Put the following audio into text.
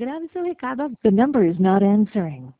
Grave seu recado. The number is not answering.